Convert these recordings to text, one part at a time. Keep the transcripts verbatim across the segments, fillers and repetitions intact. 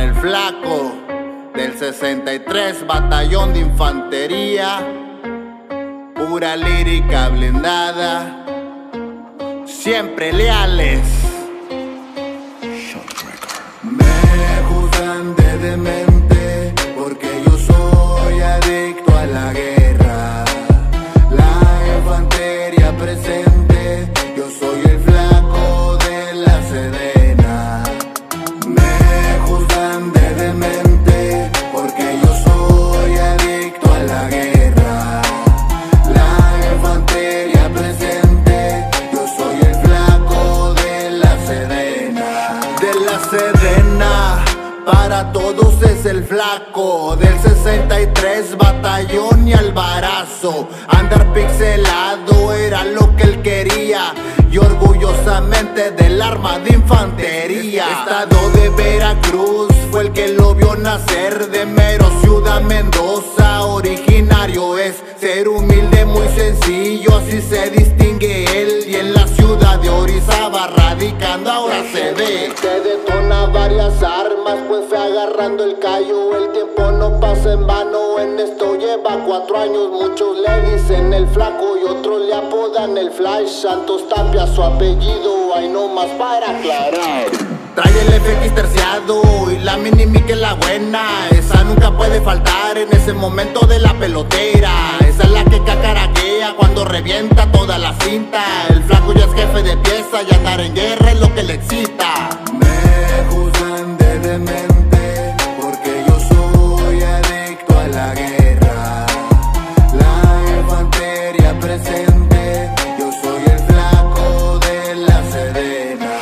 para el flaco del sesenta y tres Batallón de Infantería, pura lírica blindada, siempre leales. Me juzgan de demente porque yo soy adicto a la guerra, la infantería presente, yo soy el flaco de la Sedena. Me juzgan de demente porque yo soy adicto a la guerra, la infantería presente, yo soy el flaco de la Sedena. De la Sedena, para todos es el flaco del sesenta y tres Batallón y Alvarazo. Andar pixelado era lo que él quería y orgullosamente del arma de infantería. Estado de Veracruz fue el que lo vio nacer, de mero Ciudad Mendoza originario es. Ser humilde muy sencillo, así se distingue él, y en la ciudad de Orizaba radicando ahora se ve. Se detona varias armas pues fue agarrando el callo, el tiempo no pasa en vano, en esto lleva cuatro años. Muchos le dicen el flaco y otros le apodan el Flash. Santos Tapia su apellido, hay no más para aclarar. Trae el F X terciado y la mini mi que es la buena, esa nunca puede faltar en ese momento de la pelotera. Esa es la que cacaraquea cuando revienta toda la cinta. El flaco ya es jefe de pieza y andar en guerra es lo que le excita. Me juzgan de demente porque yo soy adicto a la guerra, la infantería presente, yo soy el flaco de la Sedena.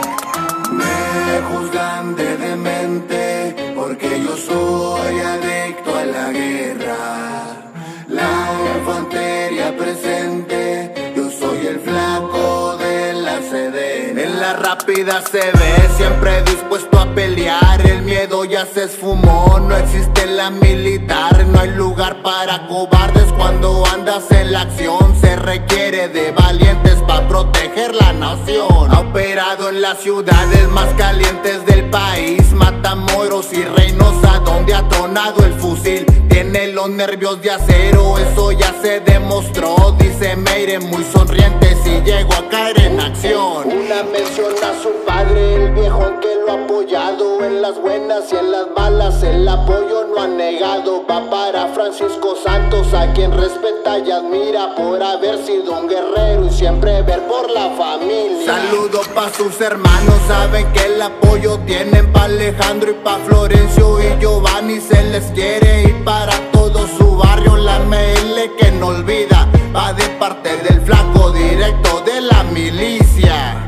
Me juzgan de demente porque yo soy adicto a la guerra, la infantería presente, yo soy el flaco de la Sedena. En la rápida se ve siempre dispuesto a pelear, el miedo ya se esfumó, no existe la militar, no hay lugar para cobardes cuando andas en la acción. Se requiere de valientes para proteger la nación. Ha operado en las ciudades más calientes del país, Matamoros y Reynosa, donde ha tronado el fusil. Tiene los nervios de acero, eso ya se demostró. Dice Meire muy sonriente si llego a caer en acción. Una mención a su padre, el viejo que lo ha apoyado en las buenas y en las malas, el apoyo no ha negado. Va para Francisco Santos, a quien respeta y admira por haber sido un guerrero y siempre ver por la familia. Saludo pa' sus hermanos, saben que el apoyo tienen pa' Alejandro y pa' Florencio y Giovanni se les quiere, y para todo su barrio la M L que no olvida, va de parte del flaco directo de la milicia.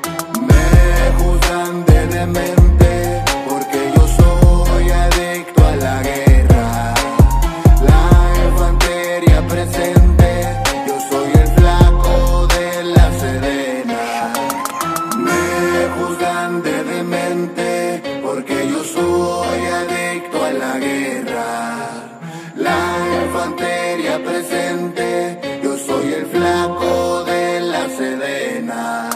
Me juzgan de demente porque yo soy adicto a la guerra, la infantería presente, yo soy el flaco de la Sedena. Me juzgan de demente porque yo soy adicto a la guerra, la infantería presente, yo soy el flaco de la Sedena.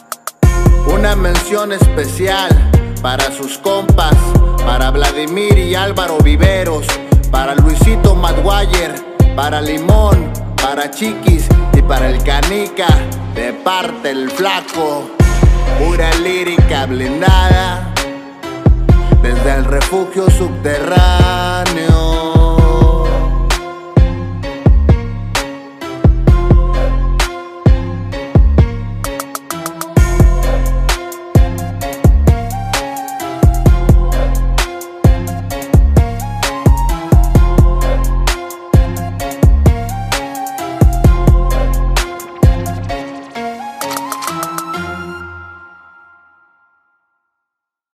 Una mención especial para sus compas, para Vladimir y Álvaro Viveros, para Luisito Maguire, para Limón, para Chiquis y para el Canica, de parte el flaco, pura lírica blindada, desde el refugio subterráneo.